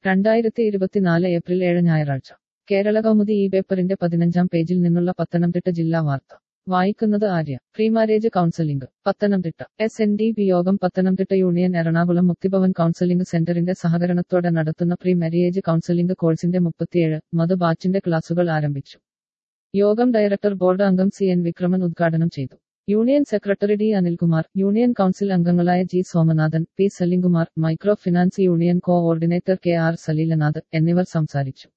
2024 April 7 ഞായറാഴ്ച കേരള കൗമുദി ഈ പേപ്പറിന്റെ 15-ാം പേജിൽ നിന്നുള്ള പത്തനംതിട്ട ജില്ലാ വാർത്ത വായിക്കുന്നത് Arya. Pre marriage counselling Pathanamthitta. SNDP യോഗം പത്തനംതിട്ട യൂണിയൻ എറണാകുളം മുക്തിഭവൻ കൗൺസലിംഗ് സെന്ററിന്റെ സഹകരണത്തോടെ നടത്തുന്ന പ്രീ മാരേജ് കൗൺസലിംഗ് കോഴ്സിന്റെ 37 ബാച്ചിന്റെ ക്ലാസുകൾ ആരംഭിച്ചു. യോഗം ഡയറക്ടർ ബോർഡ് അംഗം CN വിക്രമൻ ഉദ്ഘാടനം ചെയ്തു. Union secretary D Anilkumar, union council അംഗങ്ങളായ G Somanathan, P Salimkumar, micro finance union coordinator KR Saleelanath എന്നിവർ സംസാരിച്ചു.